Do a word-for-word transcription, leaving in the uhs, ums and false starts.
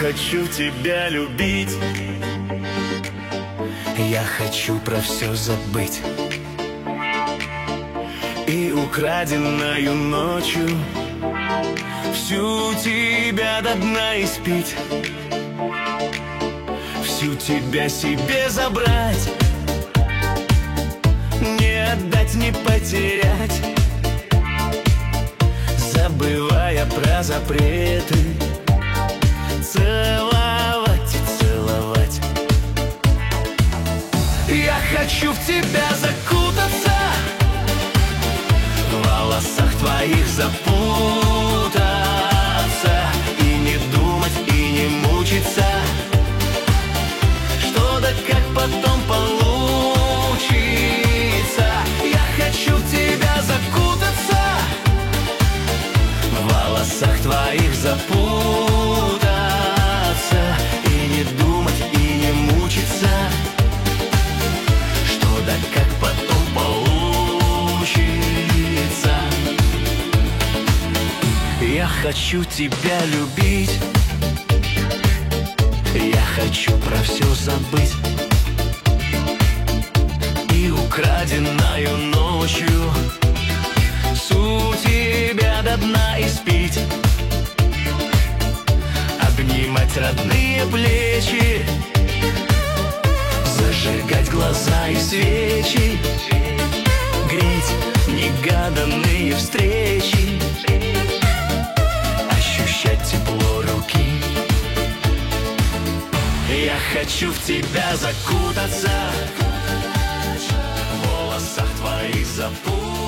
хочу тебя любить. Я хочу про все забыть. И украденную ночью всю тебя до дна испить, всю тебя себе забрать, не отдать, не потерять, забывая про запреты, целовать и целовать. Я хочу в тебя закутаться, в волосах твоих запутаться, и не думать, и не мучиться, что да как потом получится. Я хочу в тебя закутаться, в волосах твоих запутаться, и не думать, и не мучиться, что да как потом получится. Я хочу тебя любить. Я хочу про все забыть. И украденную ночью всю тебя до дна испить, обнимать родные плечи, зажигать глаза и свечи, греть негаданные встречи, ощущать тепло руки. Я хочу в тебя закутаться, в волосах твоих запутаться,